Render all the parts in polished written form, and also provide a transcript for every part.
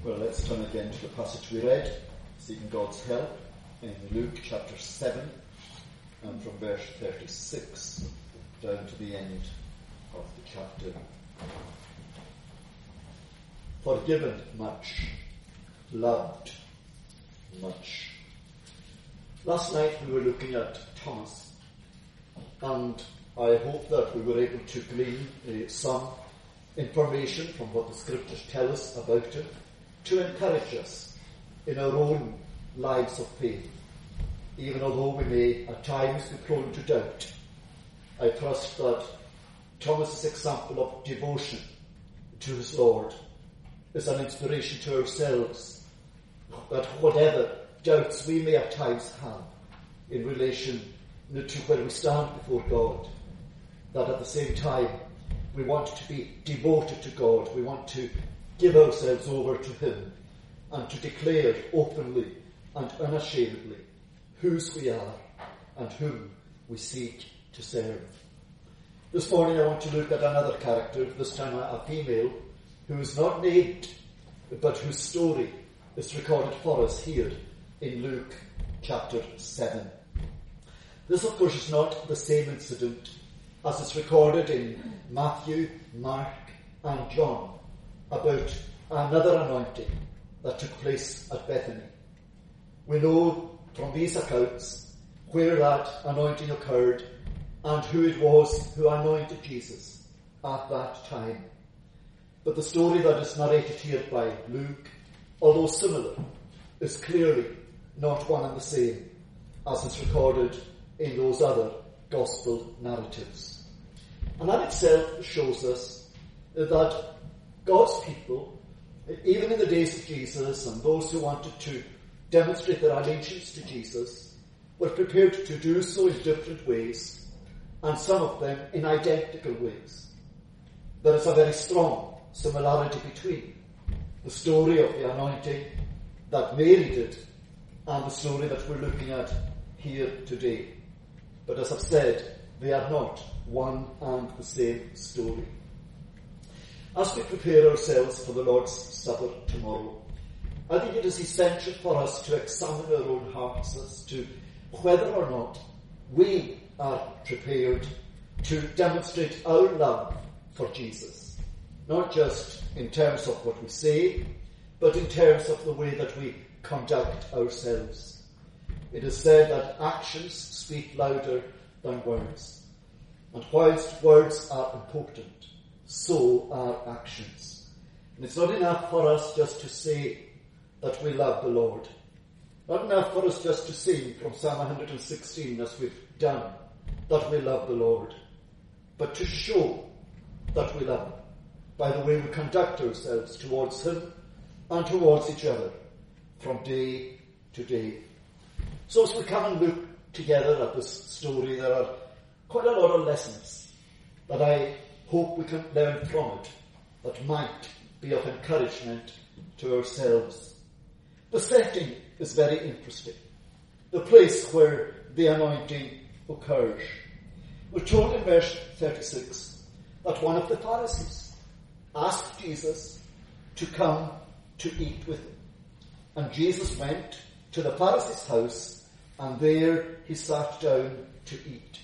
Well, let's turn again to the passage we read, seeking God's help, in Luke chapter 7, and from verse 36 down to the end of the chapter. Forgiven much, loved much. Last night we were looking at Thomas, and I hope that we were able to glean some information from what the scriptures tell us about him to encourage us in our own lives of faith, even although we may at times be prone to doubt. I trust that Thomas's example of devotion to his Lord is an inspiration to ourselves, that whatever doubts we may at times have in relation to where we stand before God, that at the same time we want to be devoted to God. We want to give ourselves over to Him and to declare openly and unashamedly whose we are and whom we seek to serve. This morning I want to look at another character, this time a female, who is not named, but whose story is recorded for us here in Luke chapter 7. This, of course, is not the same incident as is recorded in Matthew, Mark, and John about another anointing that took place at Bethany. We know from these accounts where that anointing occurred and who it was who anointed Jesus at that time. But the story that is narrated here by Luke, although similar, is clearly not one and the same as is recorded in those other gospel narratives. And that itself shows us that God's people, even in the days of Jesus, and those who wanted to demonstrate their allegiance to Jesus, were prepared to do so in different ways, and some of them in identical ways. There is a very strong similarity between the story of the anointing that Mary did and the story that we're looking at here today. But as I've said, they are not one and the same story. As we prepare ourselves for the Lord's Supper tomorrow, I think it is essential for us to examine our own hearts as to whether or not we are prepared to demonstrate our love for Jesus, not just in terms of what we say, but in terms of the way that we conduct ourselves. It is said that actions speak louder than words. And whilst words are important, so are actions. And it's not enough for us just to say that we love the Lord. Not enough for us just to sing from Psalm 116, as we've done, that we love the Lord. But to show that we love Him by the way we conduct ourselves towards Him and towards each other from day to day. So as we come and look together at this story, there are quite a lot of lessons that I hope we can learn from it that might be of encouragement to ourselves. The setting is very interesting. The place where the anointing occurs. We're told in verse 36 that one of the Pharisees asked Jesus to come to eat with him. And Jesus went to the Pharisee's house, and there he sat down to eat.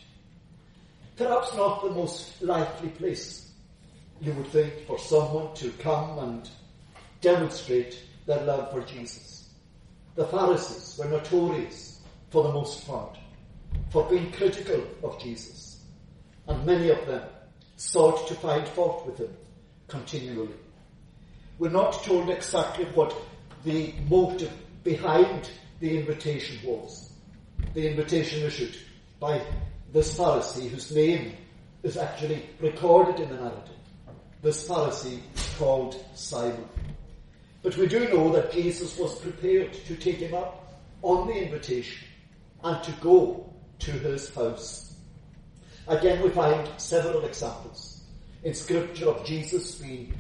Perhaps not the most likely place, you would think, for someone to come and demonstrate their love for Jesus. The Pharisees were notorious, for the most part, for being critical of Jesus, and many of them sought to find fault with him continually. We're not told exactly what the motive behind the invitation was. The invitation issued by this Pharisee, whose name is actually recorded in the narrative. This Pharisee is called Simon. But we do know that Jesus was prepared to take him up on the invitation and to go to his house. Again, we find several examples in Scripture of Jesus being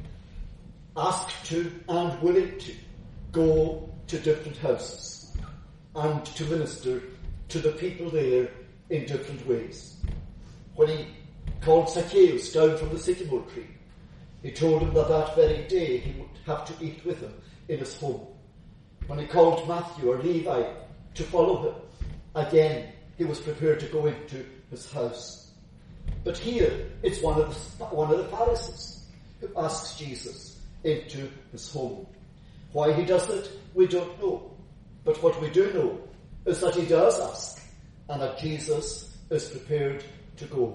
asked to and willing to go to different houses and to minister to the people there in different ways. When he called Zacchaeus down from the sycamore tree He told him that that very day he would have to eat with him in his home. When he called Matthew or Levi to follow him, again he was prepared to go into his house. But here it's one of the Pharisees who asks Jesus into his home. Why he does it, we don't know. But what we do know is that he does ask, and that Jesus is prepared to go.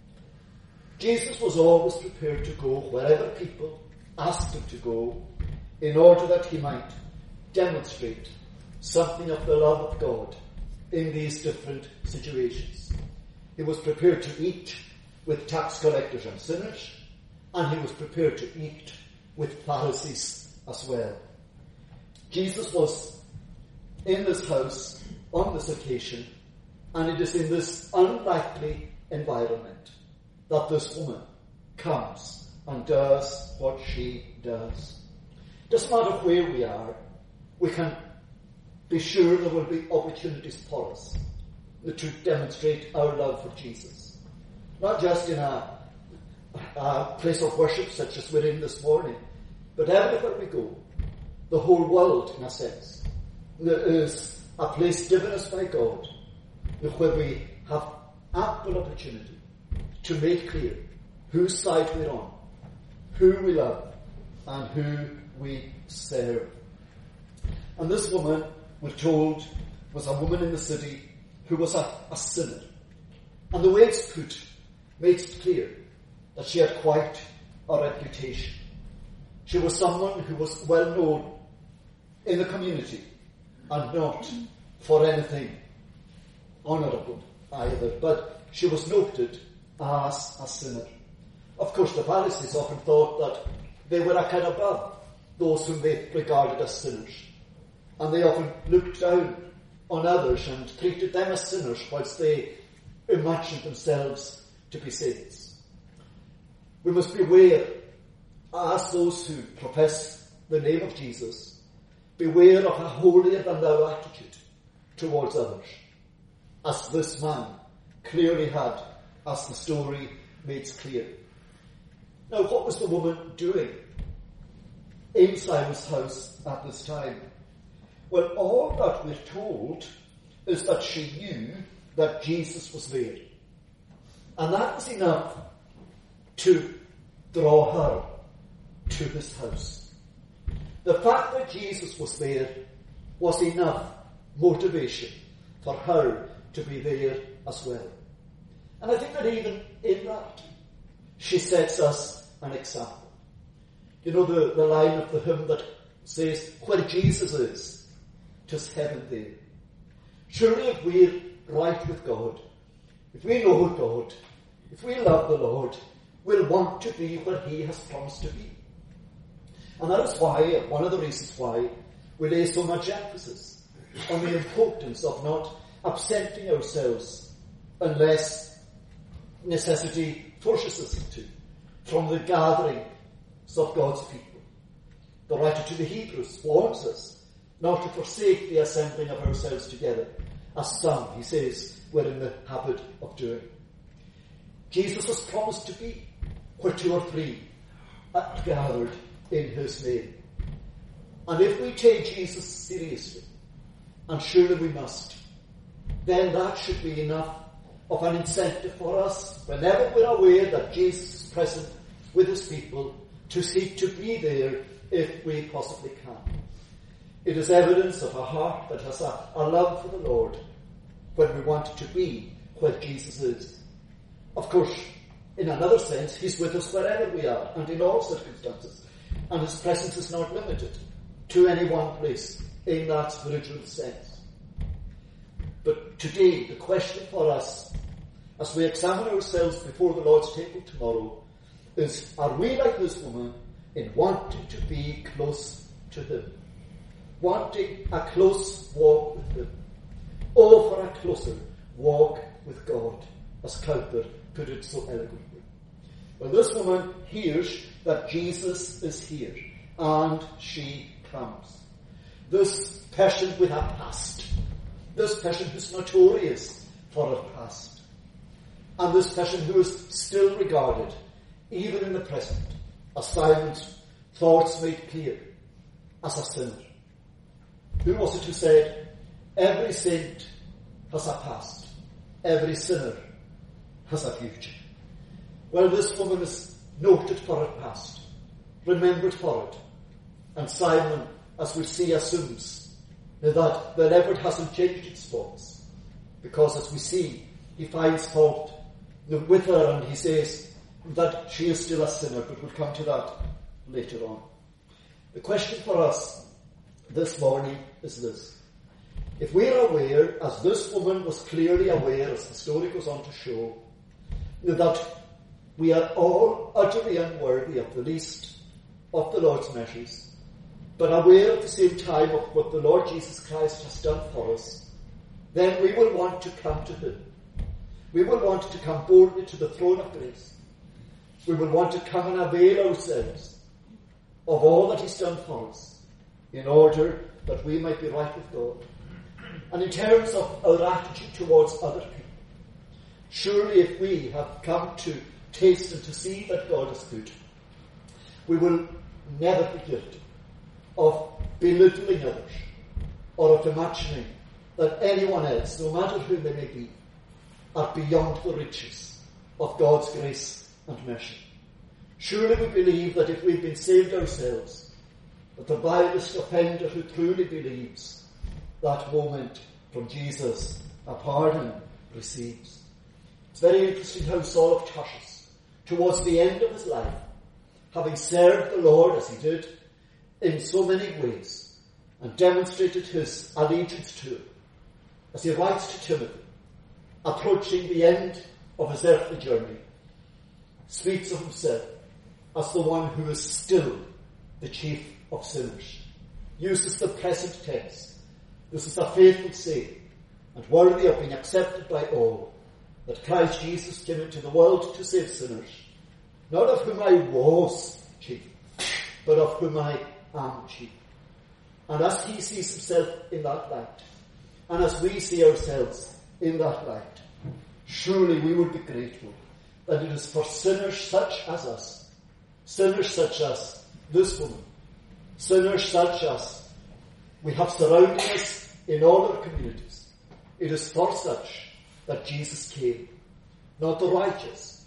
Jesus was always prepared to go wherever people asked him to go, in order that he might demonstrate something of the love of God in these different situations. He was prepared to eat with tax collectors and sinners, and he was prepared to eat with Pharisees as well. Jesus was in this house on this occasion, and it is in this unlikely environment that this woman comes and does what she does. Doesn't matter where we are, we can be sure there will be opportunities for us to demonstrate our love for Jesus. Not just in a place of worship such as we're in this morning, but everywhere we go, the whole world, in a sense, is a place given us by God where we have ample opportunity to make clear whose side we're on, who we love, and who we serve. And this woman, we're told, was a woman in the city who was a sinner. And the way it's put makes it clear that she had quite a reputation. She was someone who was well known in the community, and not for anything honourable either, but she was noted as a sinner. Of course, the Pharisees often thought that they were a kind above those whom they regarded as sinners, and they often looked down on others and treated them as sinners whilst they imagined themselves to be saints. We must beware, as those who profess the name of Jesus, beware of a holier-than-thou attitude towards others, as this man clearly had, as the story makes clear. Now, what was the woman doing in Simon's house at this time? Well, all that we're told is that she knew that Jesus was there. And that was enough to draw her to his house. The fact that Jesus was there was enough motivation for her to be there as well. And I think that even in that, she sets us an example. You know the line of the hymn that says, "Where Jesus is, 'tis heaven there." Surely if we're right with God, if we know God, if we love the Lord, we'll want to be where he has promised to be. And that is why, one of the reasons why, we lay so much emphasis on the importance of not absenting ourselves unless necessity forces us to, from the gatherings of God's people. The writer to the Hebrews warns us not to forsake the assembling of ourselves together, as some, he says, were in the habit of doing. Jesus has promised to be where 2 or 3 are gathered in his name. And if we take Jesus seriously, and surely we must, then that should be enough of an incentive for us, whenever we're aware that Jesus is present with his people, to seek to be there if we possibly can. It is evidence of a heart that has a love for the Lord when we want to be where Jesus is. Of course, in another sense, he's with us wherever we are and in all circumstances, and his presence is not limited to any one place in that spiritual sense. But today, the question for us, as we examine ourselves before the Lord's table tomorrow, is, are we like this woman in wanting to be close to him? Wanting a close walk with him? Or for a closer walk with God, as Cowper put it so eloquently. Well, this woman hears that Jesus is here, and she comes. This person with a past, this person who's notorious for her past, and this person who is still regarded, even in the present, as Simon's thoughts made clear, as a sinner. Who was it who said, every saint has a past, every sinner has a future? Well, this woman is noted for her past, remembered for it. And Simon, as we see, assumes that the leopard hasn't changed its spots. Because as we see, he finds fault with her and he says that she is still a sinner, but we'll come to that later on. The question for us this morning is this. If we're aware, as this woman was clearly aware, as the story goes on to show, that we are all utterly unworthy of the least of the Lord's mercies, but aware at the same time of what the Lord Jesus Christ has done for us, then we will want to come to Him. We will want to come boldly to the throne of grace. We will want to come and avail ourselves of all that He's done for us in order that we might be right with God. And in terms of our attitude towards other people, surely if we have come to taste and to see that God is good, we will never be guilty of belittling others or of imagining that anyone else, no matter who they may be, are beyond the reaches of God's grace and mercy. Surely we believe that if we've been saved ourselves, that the vilest offender who truly believes that moment from Jesus a pardon receives. It's very interesting how Saul of Tarsus, towards the end of his life, having served the Lord as he did in so many ways and demonstrated his allegiance to Him, as he writes to Timothy, approaching the end of his earthly journey, speaks of himself as the one who is still the chief of sinners. Uses the present tense. This is a faithful saying and worthy of being accepted by all, that Christ Jesus came into the world to save sinners, not of whom I was chief, but of whom I am chief. And as he sees himself in that light, and as we see ourselves in that light, surely we would be grateful that it is for sinners such as us, sinners such as this woman, sinners such as we have surrounding us in all our communities. It is for such that Jesus came. Not the righteous,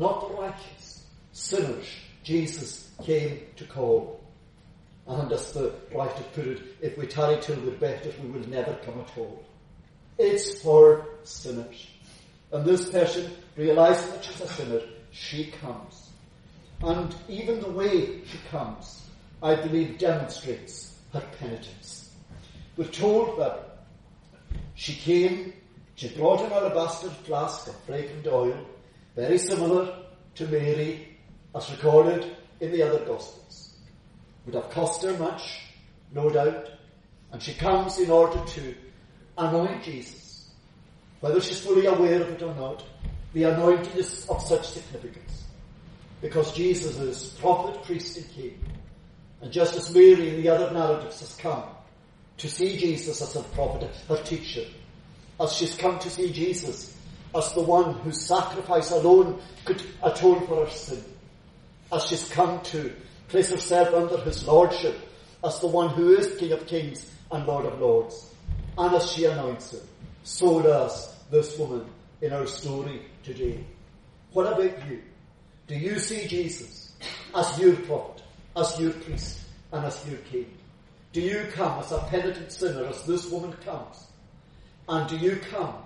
sinners Jesus came to call. And as the writer put it, if we tarry till we're better, we will never come at all. It's for sinners. And this person, realizing that she's a sinner, she comes. And even the way she comes, I believe, demonstrates her penitence. We're told that she came, she brought an alabaster flask of fragrant oil, very similar to Mary, as recorded in the other Gospels. Would have cost her much, no doubt, and she comes in order to anoint Jesus. Whether she's fully aware of it or not, the anointing is of such significance, because Jesus is prophet, priest, and king. And just as Mary in the other narratives has come to see Jesus as her prophet, her teacher, as she's come to see Jesus as the one whose sacrifice alone could atone for her sin, as she's come to place herself under his lordship as the one who is King of Kings and Lord of Lords, and as she anoints him, so does this woman in our story today. What about you? Do you see Jesus as your prophet, as your priest, and as your king? Do you come as a penitent sinner, as this woman comes? And do you come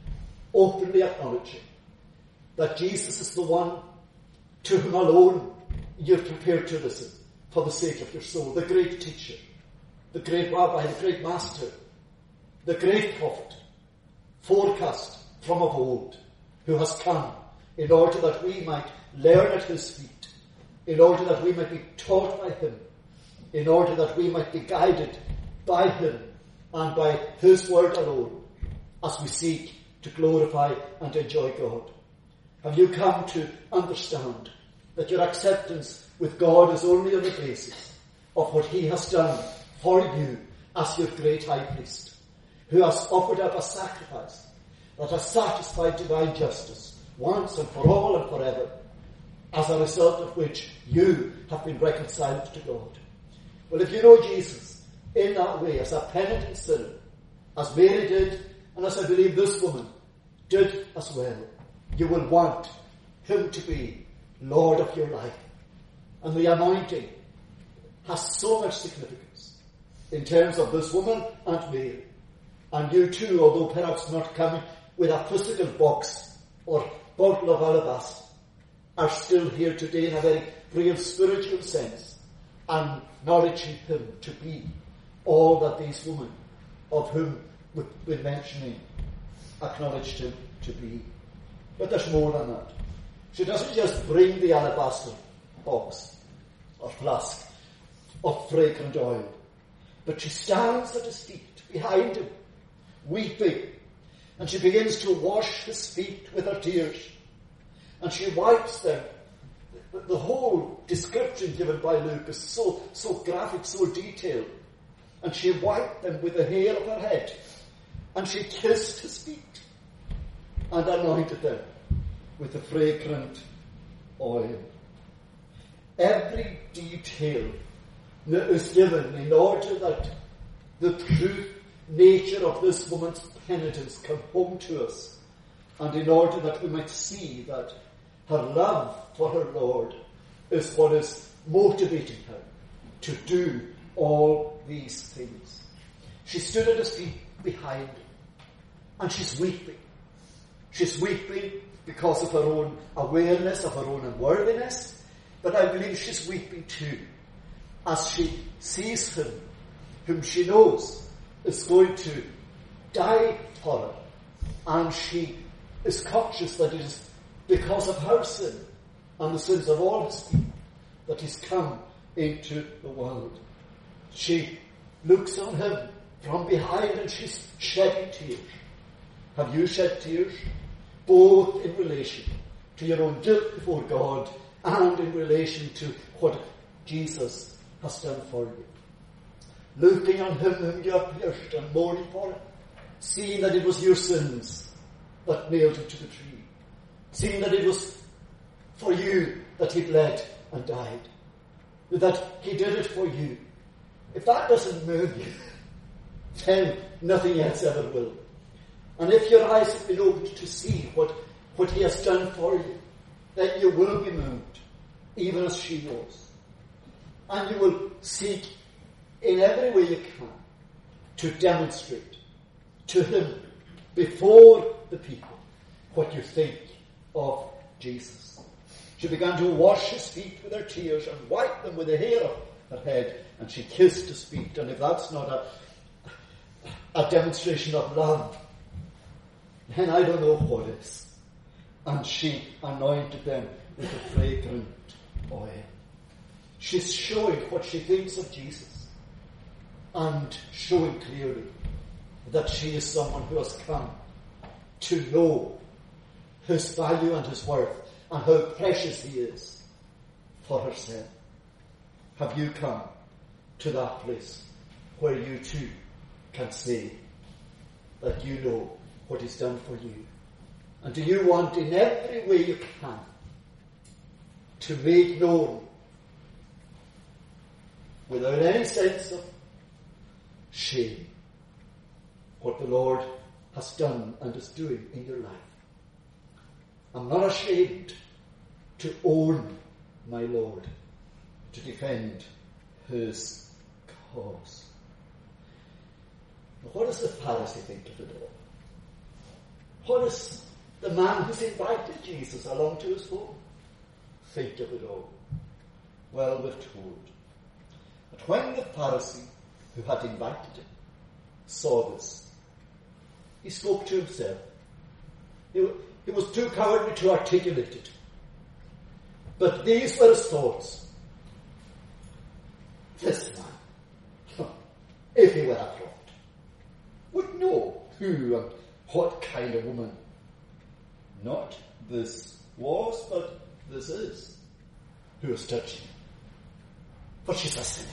openly acknowledging that Jesus is the one to whom alone you're prepared to listen for the sake of your soul, the great teacher, the great rabbi, the great master, the great prophet, forecast from of old, who has come in order that we might learn at his feet, in order that we might be taught by him, in order that we might be guided by him and by his word alone, as we seek to glorify and enjoy God. Have you come to understand that your acceptance with God is only on the basis of what he has done for you as your great high priest, who has offered up a sacrifice that has satisfied divine justice once and for all and forever, as a result of which you have been reconciled to God. Well, if you know Jesus in that way, as a penitent sinner, as Mary did, and as I believe this woman did as well, you will want him to be Lord of your life. And the anointing has so much significance in terms of this woman and Mary. And you too, although perhaps not coming with a physical box or bottle of alabaster, are still here today in a very real spiritual sense, acknowledging him to be all that these women, of whom we're mentioning, acknowledged him to be. But there's more than that. She doesn't just bring the alabaster box or flask of fragrant oil, but she stands at his feet, behind him, weeping, and she begins to wash his feet with her tears, and she wipes them. The whole description given by Luke is so graphic, so detailed. And she wiped them with the hair of her head, and she kissed his feet and anointed them with the fragrant oil. Every detail that is given in order that the true nature of this woman's penitence come home to us, and in order that we might see that her love for her Lord is what is motivating her to do all these things. She stood at his feet behind him, and she's weeping. She's weeping because of her own awareness of her own unworthiness, but I believe she's weeping too as she sees him whom she knows is going to die for her, and she is conscious that it is because of her sin and the sins of all his people that he's come into the world. She looks on him from behind and she's shedding tears. Have you shed tears? Both in relation to your own guilt before God and in relation to what Jesus has done for you. Looking on him whom you have pierced and mourning for him. Seeing that it was your sins that nailed him to the tree. Seeing that it was for you that he bled and died. That he did it for you. If that doesn't move you, then nothing else ever will. And if your eyes have been opened to see what he has done for you, then you will be moved, even as she was. And you will seek in every way you can to demonstrate to him before the people what you think of Jesus. She began to wash his feet with her tears and wipe them with the hair of her head, and she kissed his feet. And if that's not a demonstration of love, then I don't know what is. And she anointed them with the fragrant oil. She's showing what she thinks of Jesus and showing clearly that she is someone who has come to know his value and his worth and how precious he is for herself. Have you come to that place where you too can say that you know what he's done for you? And do you want in every way you can to make known, without any sense of shame, what the Lord has done and is doing in your life? I'm not ashamed to own my Lord, to defend his cause. But what does the Pharisee think of it all? What does the man who's invited Jesus along to his home think of it all? Well, we're told that when the Pharisee who had invited him saw this, he spoke to himself. He was too cowardly to articulate it. But these were his thoughts. This man, if he were a prophet, would know who and what kind of woman, not this was, but this is, who is touching him. For she's a sinner.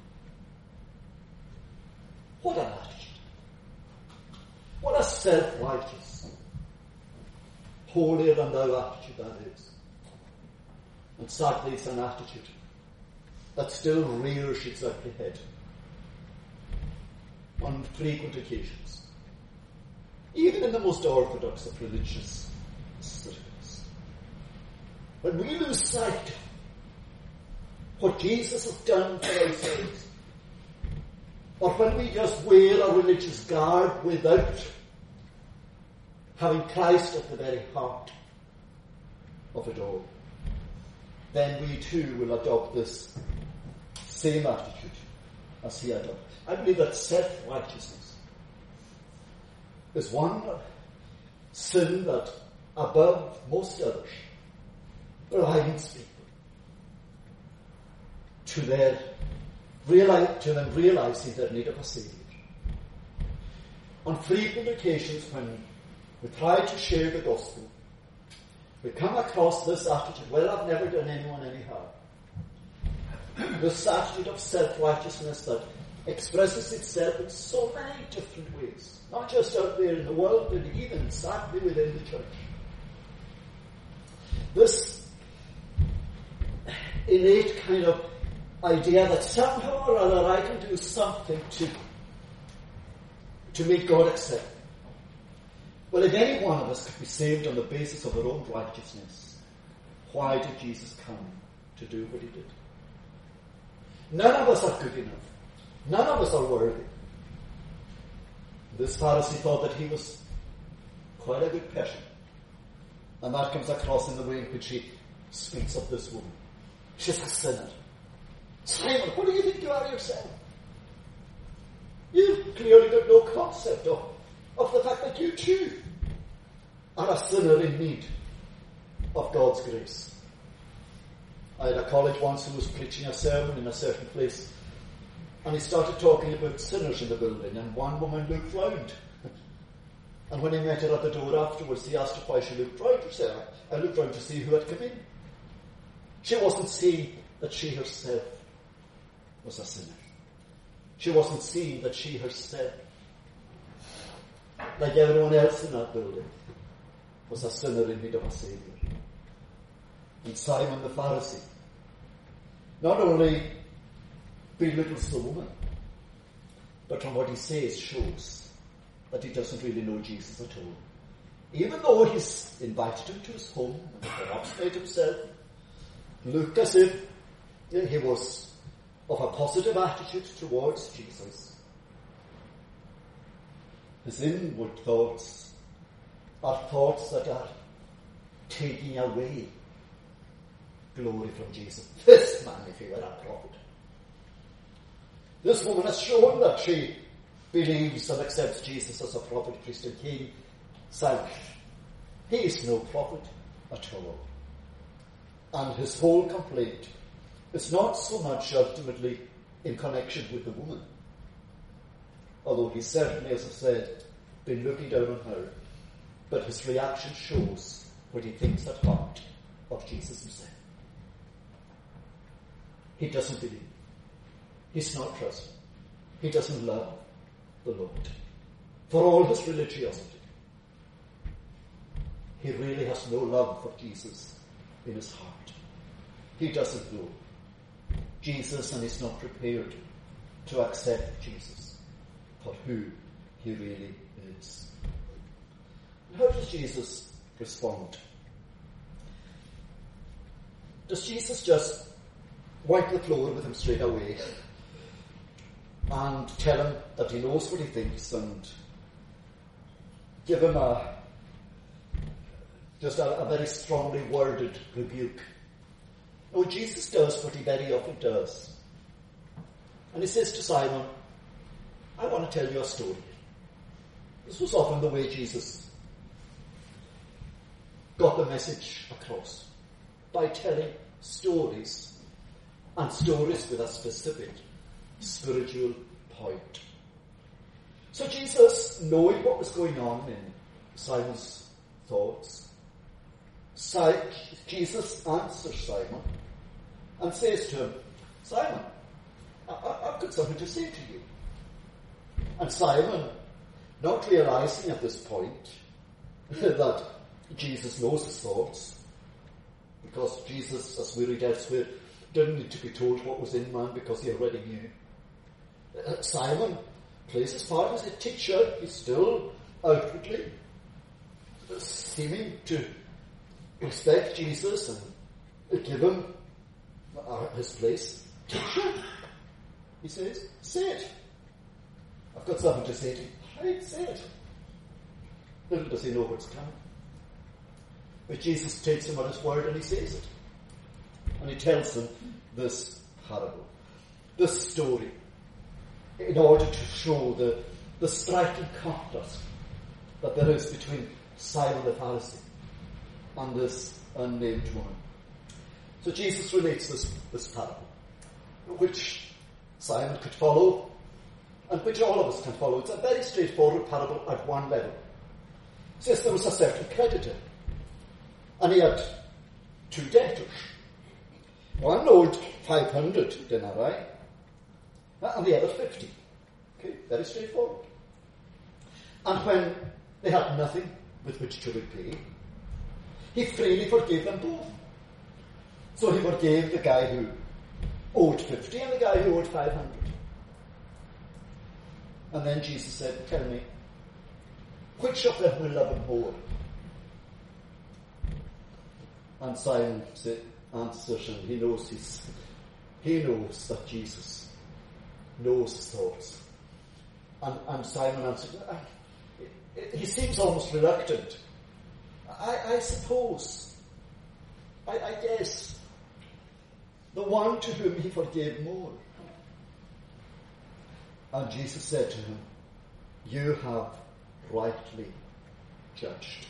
What an attitude. What a self-righteous, holier than thou attitude that is. And sadly, it's an attitude that still rears its ugly head on frequent occasions, even in the most orthodox of religious circles. When we lose sight of what Jesus has done for ourselves, or when we just wear a religious garb without having Christ at the very heart of it all, then we too will adopt this same attitude as he adopted. I believe that self-righteousness is one sin that, above most others, blinds people to them realizing their need of a Saviour. On frequent occasions when we try to share the gospel, we come across this attitude, well, I've never done anyone any harm. This attitude of self-righteousness that expresses itself in so many different ways, not just out there in the world, but even sadly within the church. This innate kind of idea that somehow or other I can do something to make God accept me. Well, if any one of us could be saved on the basis of our own righteousness, why did Jesus come to do what he did? None of us are good enough. None of us are worthy. This Pharisee thought that he was quite a good person. And that comes across in the way in which he speaks of this woman. She's a sinner. Simon, what do you think you are yourself? You've clearly got no concept of the fact that you too are a sinner in need of God's grace. I had a colleague once who was preaching a sermon in a certain place, and he started talking about sinners in the building, and one woman looked round. And when he met her at the door afterwards, he asked her why she looked round. She said, I looked round to see who had come in. She wasn't seeing that she herself was a sinner. She wasn't seeing that she herself, like everyone else in that building, was a sinner in need of a Saviour. And Simon the Pharisee not only belittles the woman, but from what he says shows that he doesn't really know Jesus at all. Even though he's invited him to his home and perhaps made himself look as if he was of a positive attitude towards Jesus, his inward thoughts are thoughts that are taking away glory from Jesus. This man, if he were a prophet. This woman has shown that she believes and accepts Jesus as a prophet, priest and king. Simon, he is no prophet at all. And his whole complaint is not so much ultimately in connection with the woman, although he certainly, as I said, been looking down on her, but his reaction shows what he thinks at heart of Jesus himself. He doesn't believe. He's not trusting. He doesn't love the Lord. For all his religiosity, he really has no love for Jesus in his heart. He doesn't know Jesus, and is not prepared to accept Jesus for who he really is. How does Jesus respond? Does Jesus just wipe the floor with him straight away and tell him that he knows what he thinks and give him a very strongly worded rebuke? No, Jesus does what he very often does. And he says to Simon, I want to tell you a story. This was often the way Jesus got the message across, by telling stories, and stories with a specific spiritual point. So Jesus, knowing what was going on in Simon's thoughts, Jesus answers Simon and says to him, Simon, I've got something to say to you. And Simon, not realizing at this point that Jesus knows his thoughts, Because Jesus, as we read elsewhere, didn't need to be told what was in man because he already knew. Simon plays his part as a teacher. He's still outwardly seeming to respect Jesus and give him his place. Teacher, he says, say it. I've got something to say to you. Right, say it. Little does he know what's coming. But Jesus takes him at his word and he says it. And he tells him this parable, this story, in order to show the striking contrast that there is between Simon the Pharisee and this unnamed woman. So Jesus relates this parable, which Simon could follow and which all of us can follow. It's a very straightforward parable at one level. It says there was a certain creditor, and he had 2 debtors. One owed 500 denarii, and the other 50. Okay, very straightforward. And when they had nothing with which to repay, he freely forgave them both. So he forgave the guy who owed 50 and the guy who owed 500. And then Jesus said, tell me, which of them will love him more? And Simon answers, and he knows that Jesus knows his thoughts. And Simon answered, he seems almost reluctant. I suppose, I guess, the one to whom he forgave more. And Jesus said to him, you have rightly judged.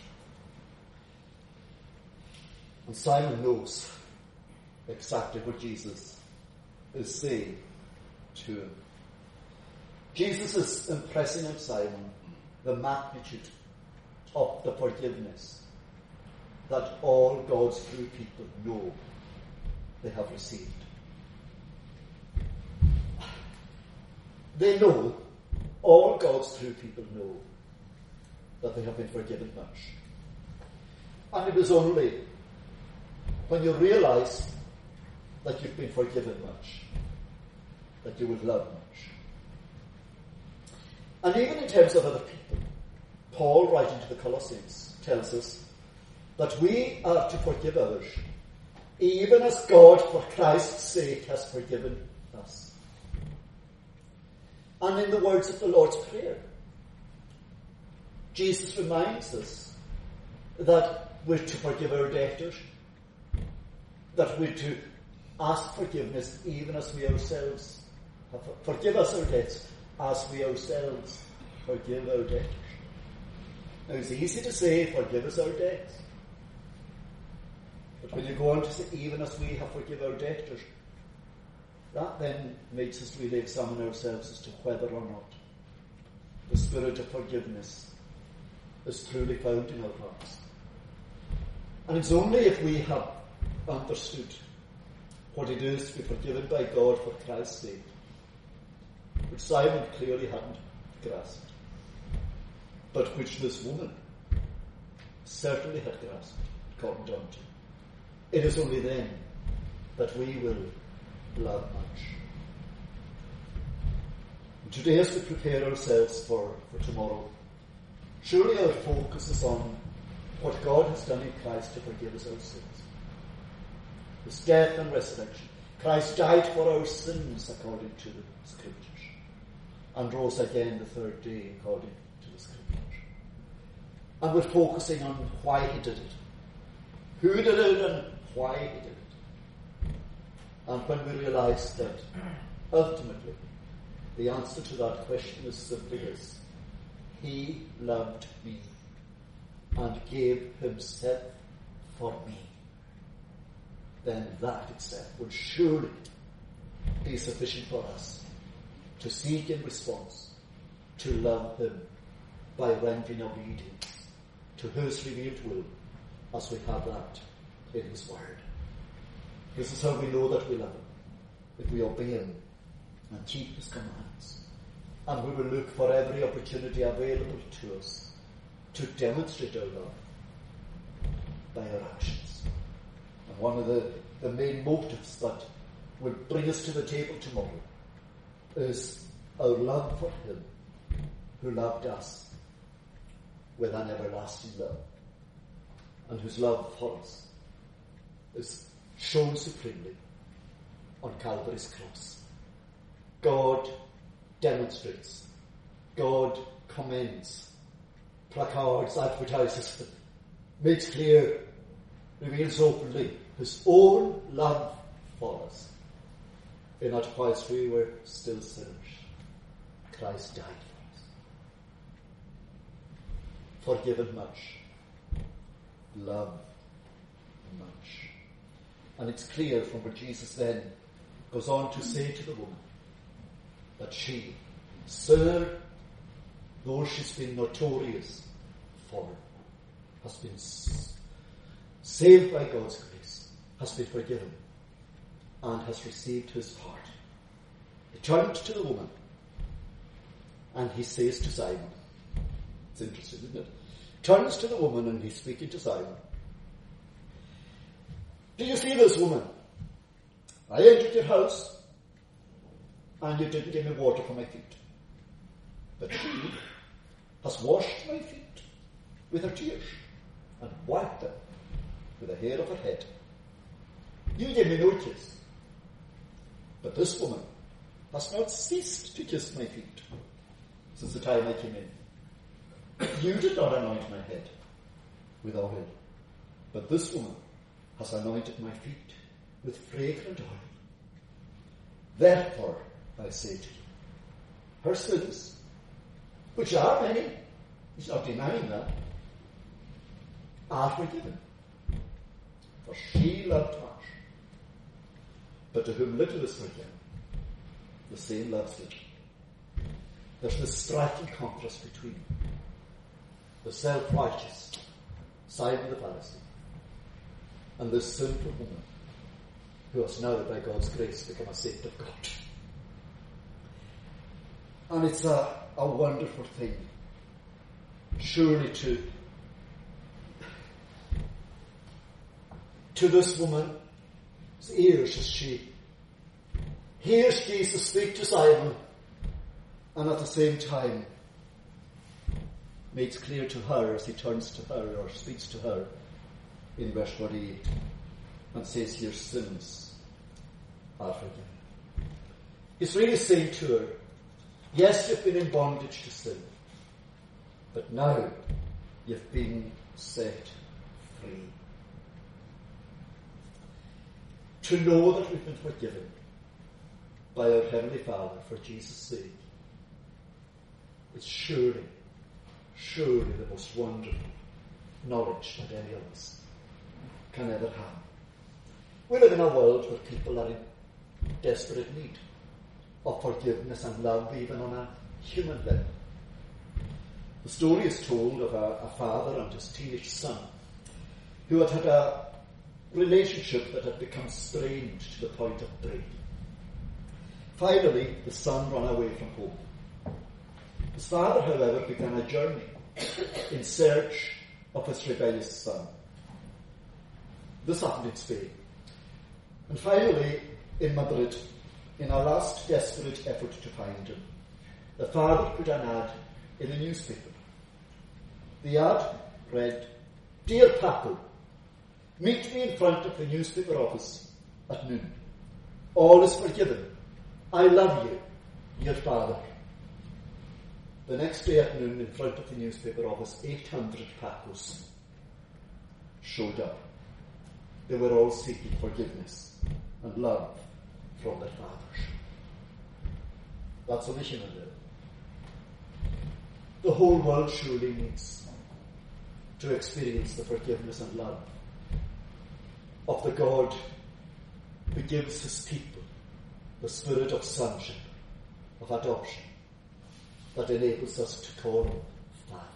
And Simon knows exactly what Jesus is saying to him. Jesus is impressing on Simon the magnitude of the forgiveness that all God's true people know they have received. They know, all God's true people know, that they have been forgiven much. And it is only when you realize that you've been forgiven much that you would love much. And even in terms of other people, Paul, writing to the Colossians, tells us that we are to forgive others, even as God, for Christ's sake, has forgiven us. And in the words of the Lord's Prayer, Jesus reminds us that we're to forgive our debtors, that we're to ask forgiveness even as we ourselves forgive us our debts, as we ourselves forgive our debtors. Now it's easy to say, forgive us our debts. But when you go on to say, even as we have forgive our debtors, that then makes us really examine ourselves as to whether or not the spirit of forgiveness is truly found in our hearts. And it's only if we have understood what it is to be forgiven by God for Christ's sake, which Simon clearly hadn't grasped, but which this woman certainly had grasped, gotten down to. It is only then that we will love much. And today, as we prepare ourselves for tomorrow, surely our focus is on what God has done in Christ to forgive us our sins. His death and resurrection. Christ died for our sins according to the Scriptures, and rose again the third day according to the Scriptures. And we're focusing on why he did it, who did it, and why he did it. And when we realize that ultimately the answer to that question is simply this: he loved me and gave himself for me, then that itself would surely be sufficient for us to seek in response to love him by rendering obedience to his revealed will, as we have that in his word. This is how we know that we love him, if we obey him and keep his commands. And we will look for every opportunity available to us to demonstrate our love by our actions And one of the main motives that will bring us to the table tomorrow is our love for him who loved us with an everlasting love, and whose love for us is shown supremely on Calvary's cross. God demonstrates, God commends, placards, advertises them, makes clear, reveals openly his own love for us, in that whilst we were still sinners, Christ died for us. Forgiven much, loved much. And it's clear from what Jesus then goes on to say to the woman, that she, sinner, though she's been notorious for, has been saved by God's grace, has been forgiven, and has received his heart. He turned to the woman, and he says to Simon, it's interesting, isn't it? Turns to the woman, and he's speaking to Simon. Do you see this woman? I entered your house, and you didn't give me water for my feet. But she has washed my feet with her tears, and wiped them with the hair of her head. You gave me no kiss, but this woman has not ceased to kiss my feet since the time I came in. You did not anoint my head with oil, but this woman has anointed my feet with fragrant oil. Therefore, I say to you, her sins, which are many, he's not denying that, are forgiven. For she loved much. But to whom little is forgiven, the same loves little. There's this striking contrast between the self-righteous Simon the Pharisee and this sinful woman who has now, by God's grace, become a saint of God. And it's a wonderful thing, surely, to this woman's ears as she hears Jesus speak to Simon, and at the same time makes clear to her as he turns to her or speaks to her in verse 48 and says, your sins are forgiven. He's really saying to her, yes, you've been in bondage to sin, but now you've been set free. To know that we've been forgiven by our Heavenly Father for Jesus' sake is surely the most wonderful knowledge that any of us can ever have. We live in a world where people are in desperate need of forgiveness and love, even on a human level. The story is told of a father and his teenage son who had a relationship that had become strained to the point of breaking. Finally, the son ran away from home. His father, however, began a journey in search of his rebellious son. This happened in Spain. And finally, in Madrid, in a last desperate effort to find him, the father put an ad in the newspaper. The ad read, Dear Paco, meet me in front of the newspaper office at noon. All is forgiven. I love you, your father. The next day at noon, in front of the newspaper office, 800 Pacos showed up. They were all seeking forgiveness and love from their fathers. That's on the human level. The whole world surely needs to experience the forgiveness and love of the God who gives his people the spirit of sonship, of adoption, that enables us to call him Father.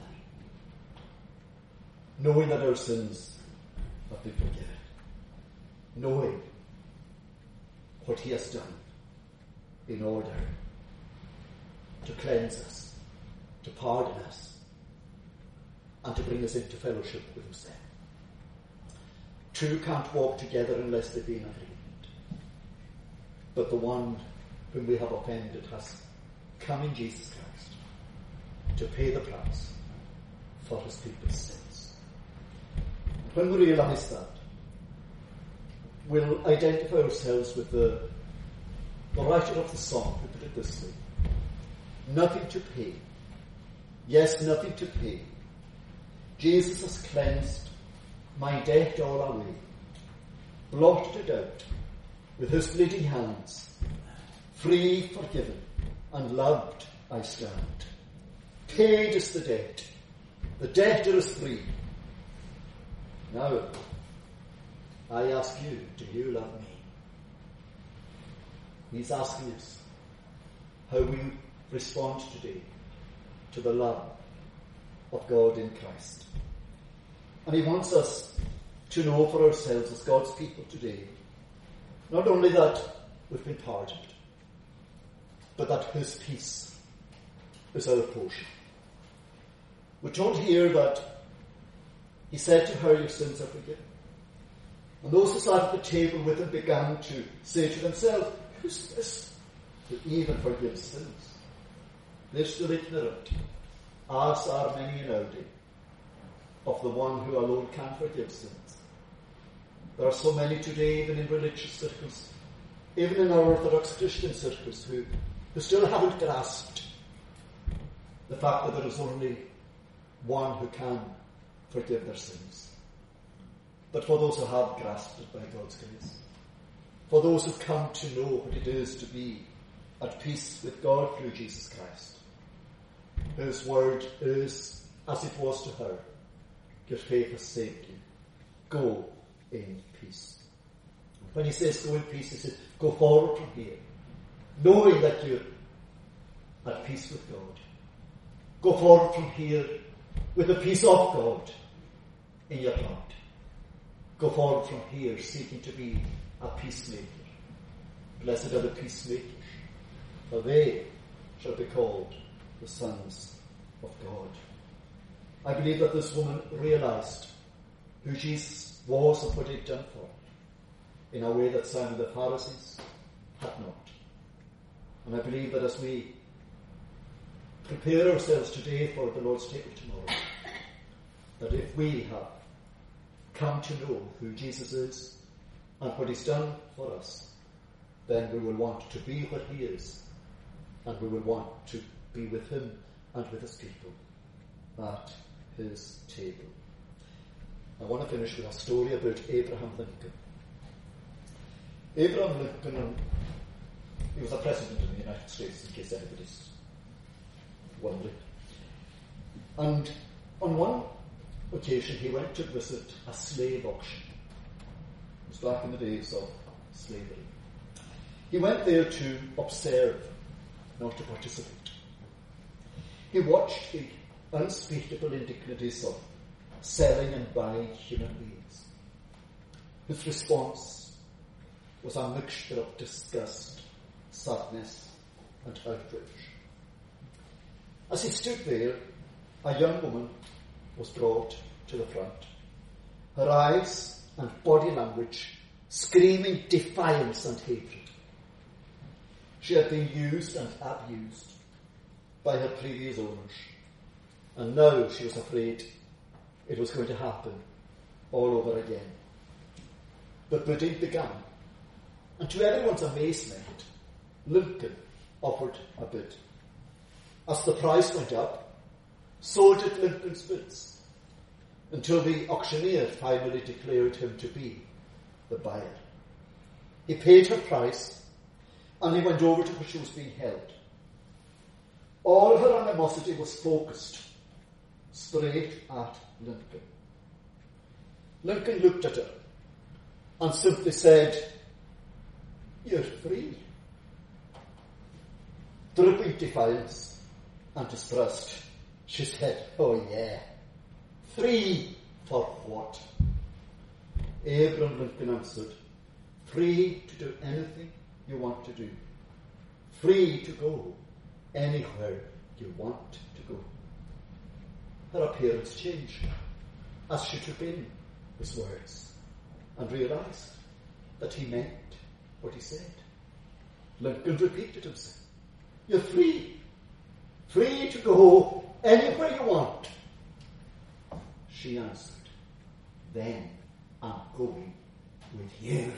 Knowing that our sins have been forgiven. Knowing what he has done in order to cleanse us, to pardon us, and to bring us into fellowship with himself. Two can't walk together unless they be in agreement. But the one whom we have offended has come in Jesus Christ to pay the price for his people's sins. When we realise that, we'll identify ourselves with the writer of the song who put it this way: nothing to pay. Yes, nothing to pay. Jesus has cleansed my debt all away, blotted out with his bleeding hands. Free, forgiven, and loved I stand. Paid is the debt. The debtor is free. Now, I ask you, do you love me? He's asking us how we respond today to the love of God in Christ. And he wants us to know for ourselves as God's people today, not only that we've been pardoned, but that his peace is our portion. We're told here that he said to her, your sins are forgiven. And those who sat at the table with him began to say to themselves, who's this who even forgives sins? They're still ignorant, as are many in our day, of the one who alone can forgive sins. There are so many today, even in religious circles, even in our Orthodox Christian circles, who still haven't grasped the fact that there is only one who can forgive their sins. But for those who have grasped it by God's grace, for those who come to know what it is to be at peace with God through Jesus Christ, whose word is, as it was to her, your faith has saved you. Go in peace. When he says go in peace, he says go forward from here, knowing that you're at peace with God. Go forward from here with the peace of God in your heart. Go forward from here seeking to be a peacemaker. Blessed are the peacemakers, for they shall be called the sons of God. I believe that this woman realized who Jesus was and what he had done for her in a way that some of the Pharisees had not. And I believe that as we prepare ourselves today for the Lord's table tomorrow, that if we have come to know who Jesus is and what he's done for us, then we will want to be what he is, and we will want to be with him and with his people at his table. I want to finish with a story about Abraham Lincoln. Abraham Lincoln, he was a president in the United States, in case anybody's wondering. And on one occasion he went to visit a slave auction. It was back in the days of slavery. He went there to observe, not to participate. He watched the unspeakable indignities of selling and buying human beings. His response was a mixture of disgust, sadness, and outrage. As he stood there, a young woman was brought to the front, her eyes and body language screaming defiance and hatred. She had been used and abused by her previous owners, and now she was afraid it was going to happen all over again. The bidding began, and to everyone's amazement, Lincoln offered a bid. As the price went up, so did Lincoln's bids, until the auctioneer finally declared him to be the buyer. He paid her price, and he went over to where she was being held. All her animosity was focused straight at Lincoln. Lincoln looked at her and simply said, "You're free." Dripping defiance and distrust, she said, "Oh yeah, free for what?" Abraham Lincoln answered, "Free to do anything you want to do. Free to go anywhere you want to go." Her appearance changed as she took in his words, and realised that he meant what he said. Lincoln repeated himself. You're free. Free to go anywhere you want. She answered, then I'm going with you.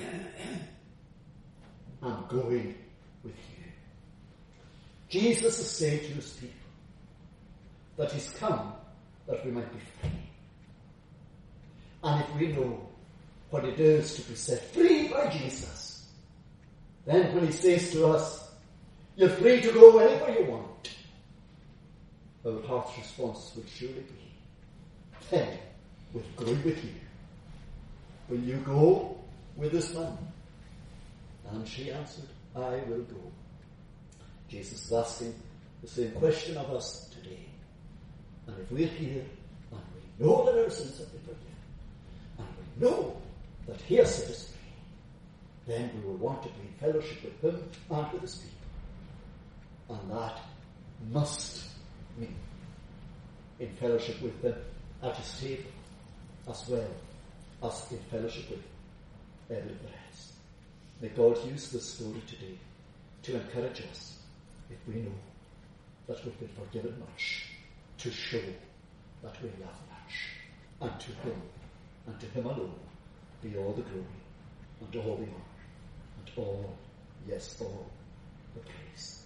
I'm going with you. Jesus is saying to his people that he's come that we might be free. And if we know what it is to be set free by Jesus, then when he says to us, you're free to go anywhere you want, our heart's response will surely be, then we're going with you. Will you go with this man? And she answered, I will go. Jesus is asking the same question of us today. And if we're here and we know that our sins have been forgiven, and we know that he has set us free, then we will want to be in fellowship with him and with his people. And that must mean in fellowship with them at his table, as well as in fellowship with everyone else. May God use this story today to encourage us, if we know that we've been forgiven much, to show that we love much. And to him alone, be all the glory, and all the honour, and all, yes, all the praise.